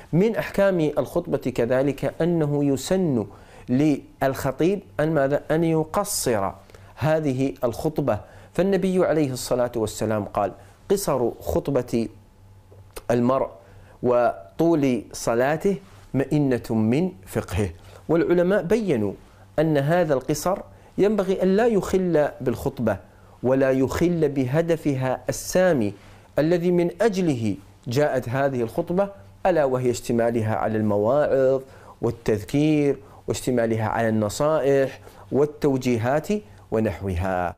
من أحكام الخطبة كذلك أنه يسن للخطيب أن يقصر هذه الخطبة، فالنبي عليه الصلاة والسلام قال: قصر خطبة المرء وطول صلاته مئنة من فقهه. والعلماء بيّنوا أن هذا القصر ينبغي أن لا يخل بالخطبة ولا يخل بهدفها السامي الذي من أجله جاءت هذه الخطبة، ألا وهي اشتمالها على المواعظ والتذكير واشتمالها على النصائح والتوجيهات ونحوها.